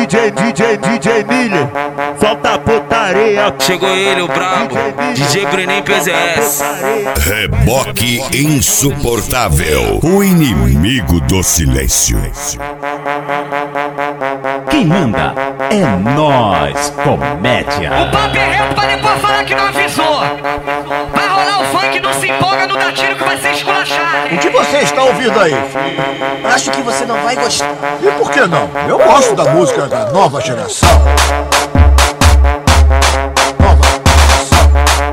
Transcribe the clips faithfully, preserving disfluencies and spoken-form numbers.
DJ, DJ, DJ Miller, solta a putaria. Chegou ele, o brabo, D J Brenin P Z S. Reboque insuportável, o inimigo do silêncio. Quem manda é nós, comédia. O papo é reto pra depois falar que não avisou. Vai rolar o funk, não se empolga, não dá tiro que vai ser esculachado. O que você está ouvindo aí? Acho que você não vai gostar. E por que não? Eu gosto da música da nova geração. Nova geração.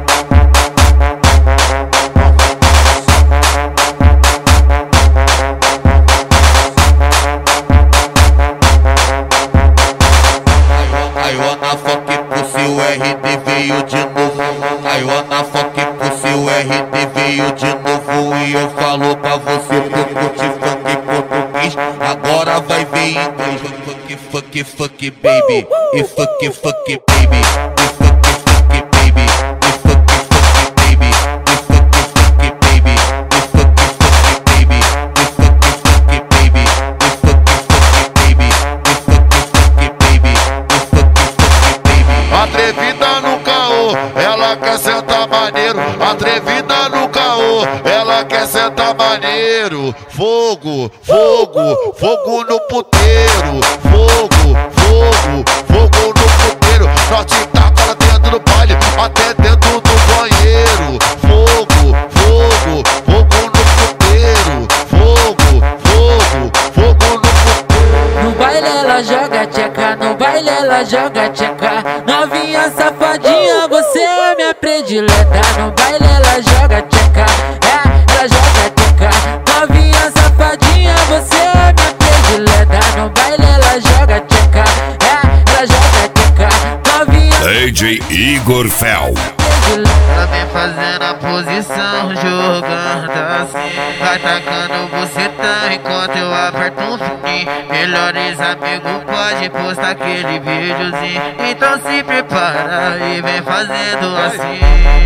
I wanna fuck pussy, o R D veio de novo. I wanna fuck pussy, o R D veio de novo. E eu falo pra você que eu curti funk português. Agora vai ver em inglês. Fuck, fuck, fuck, baby. E fuck, fuck, baby. E fuck, fuck, baby. E fuck, fuck, baby. E fuck, fuck, baby. E fuck, fuck, baby. E fuck, fuck, baby. E fuck, fuck, baby. E fuck, fuck, baby. E fuck, fuck, baby. Atrevida no caô, ela quer sentar maneiro. Atrevida no caô, ela quer sentar maneiro. Fogo, fogo, fogo no puteiro. Fogo, fogo, fogo no puteiro. Nós te taca lá dentro do baile, até dentro do banheiro. Fogo, fogo, fogo no puteiro. Fogo, fogo, fogo no puteiro. No baile ela joga tcheca, no baile ela joga tcheca. Novinha safadinha, você é minha predileta. No baile ela joga tcheca, é, ela joga tcheca. Novinha safadinha, você é minha predileta. No baile ela joga tcheca, é, ela joga tcheca. Novinha D J Igor Fel. Ela vem fazendo a posição, jogando assim. Vai tacando bucetão enquanto eu aperto um fininho. Melhores amigos pode postar aquele videozinho. Então se prepara e vem fazendo assim.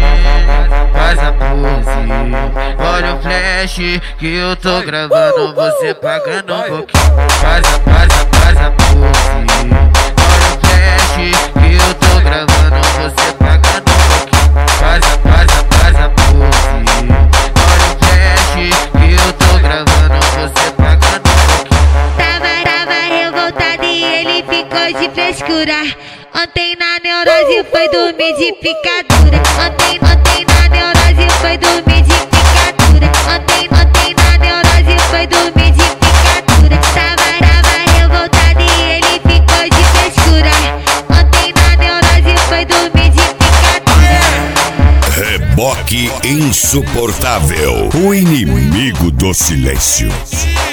Faz a pose, olha o flash que eu tô gravando, você pagando um pouquinho. Faz a, faz a, faz a pose, olha o flash que eu tô gravando, você pagando um pouquinho. Faz a, faz a, faz a pose, olha o flash que eu tô gravando, você pagando um pouquinho. Tava, tava revoltado e ele ficou de frescura. Ontem na neurose foi dormir de picadura. Ontem, ontem na neurose foi dormir de picadura. Ontem, ontem na neurose foi dormir de picadura. Tava, tava revoltado e ele ficou de frescura. Ontem na neurose foi dormir de picadura. Reboque insuportável, o inimigo do silêncio.